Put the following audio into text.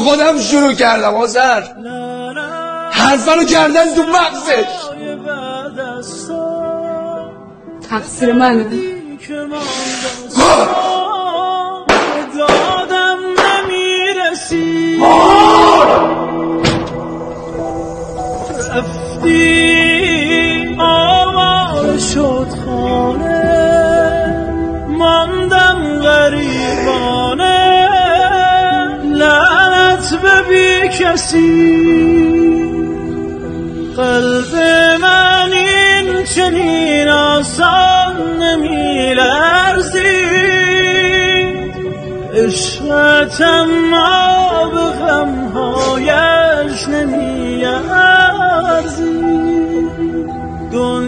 خودم شروع کردم آذر، حرفا رو کردن تو مغزش. تقصیر منه. دادم نمیرسی رفتی آوار شد خانه، ماندم غریبانه، لعنت به بی کسی. قلب من این چنین آسان نمی لرزید، عشقت اما به غمهایش نمی ارزید.